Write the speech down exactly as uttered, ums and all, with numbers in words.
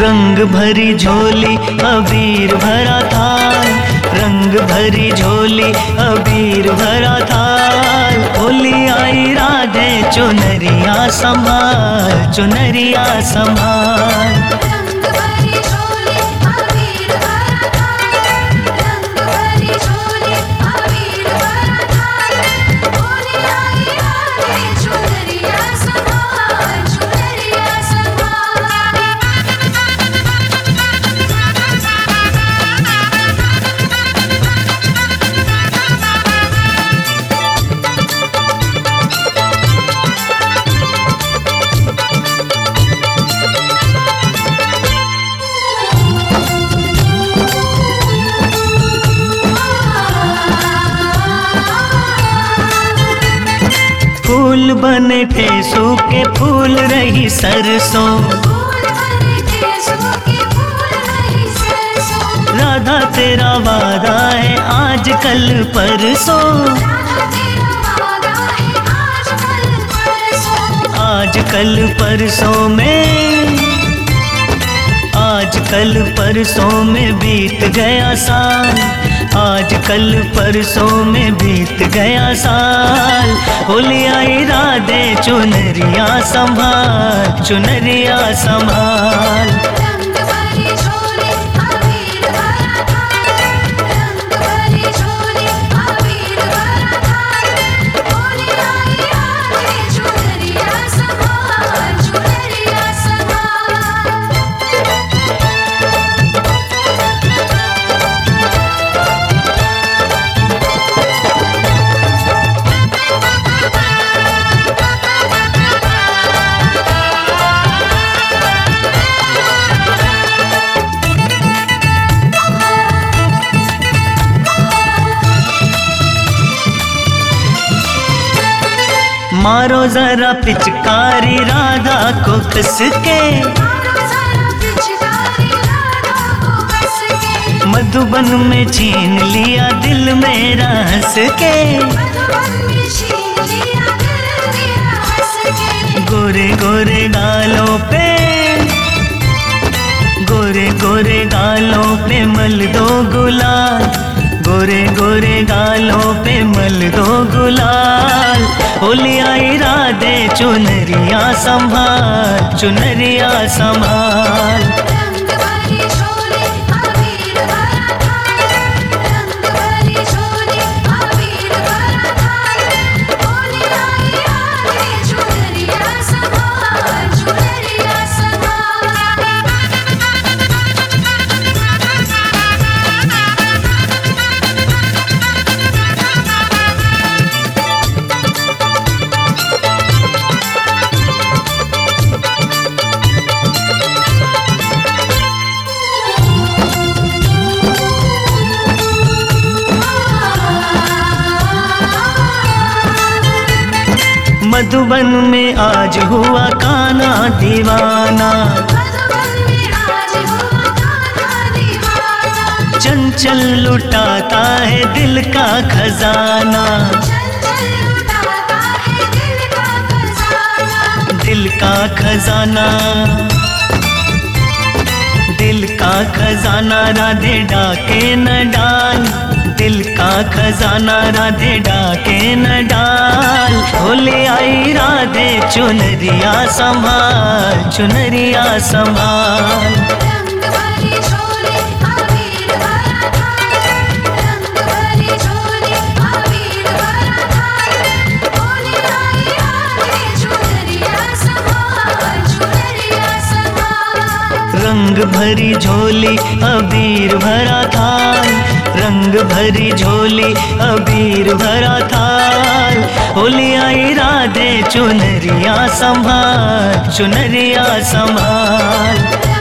रंग भरी झोली अबीर भरा थाल, रंग भरी झोली अबीर भरा थाल। होली आई राधे चुनरिया संभाल, चुनरिया संभाल। फूल बने थे सूखे फूल रही सरसों, राधा तेरा वादा है आज कल परसों, आज कल परसों में, आज कल परसों में बीत गया साल, आज कल परसों में बीत गया साल। होली आई राधे चुनरिया संभाल, चुनरिया संभाल। मारो जरा पिचकारी राधा को कस के, मधुबन में छीन लिया दिल मेरा हंस के, गोरे गोरे गालों पे, गोरे गोरे गालों पे मल दो गुलाल, गोरे गोरे गालों पे मल दो गुलाल। होली आई राधे चुनरिया संभाल, चुनरिया संभाल। मधुबन में आज हुआ कान्हा दीवाना, चंचल लुटाता है दिल का खजाना, दिल का खजाना, दिल का खजाना राधे डाके न डाल, दिल का खजाना राधे डाके न डाल। होली आई राधे चुनरिया संभाल, चुनरिया संभाल। रंग भरी झोली अबीर भरा थाल, रंग भरी झोली अबीर भरा थाल। होली आई राधे चुनरिया संभाल, चुनरिया संभाल।